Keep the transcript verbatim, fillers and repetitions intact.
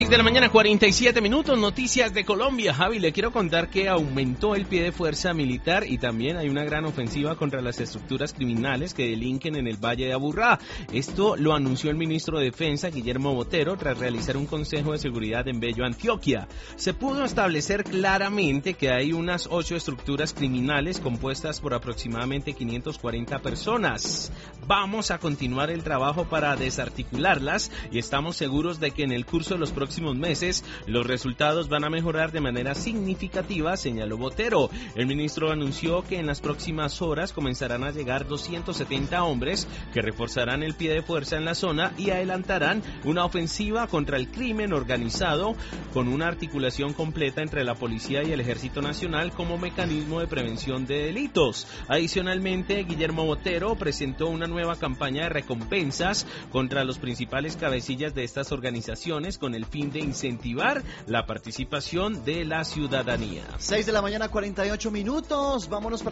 De la mañana, cuarenta y siete minutos, noticias de Colombia. Javi, le quiero contar que aumentó el pie de fuerza militar y también hay una gran ofensiva contra las estructuras criminales que delinquen en el Valle de Aburrá. Esto lo anunció el ministro de Defensa, Guillermo Botero, tras realizar un consejo de seguridad en Bello, Antioquia. Se pudo establecer claramente que hay unas ocho estructuras criminales compuestas por aproximadamente quinientas cuarenta personas. Vamos a continuar el trabajo para desarticularlas y estamos seguros de que en el curso de los próximos meses los resultados van a mejorar de manera significativa, señaló Botero. El ministro anunció que en las próximas horas comenzarán a llegar doscientos setenta hombres que reforzarán el pie de fuerza en la zona y adelantarán una ofensiva contra el crimen organizado con una articulación completa entre la policía y el Ejército Nacional como mecanismo de prevención de delitos. Adicionalmente, Guillermo Botero presentó una nueva campaña de recompensas contra los principales cabecillas de estas organizaciones con el fin de incentivar la participación de la ciudadanía. seis de la mañana, cuarenta y ocho minutos. Vámonos para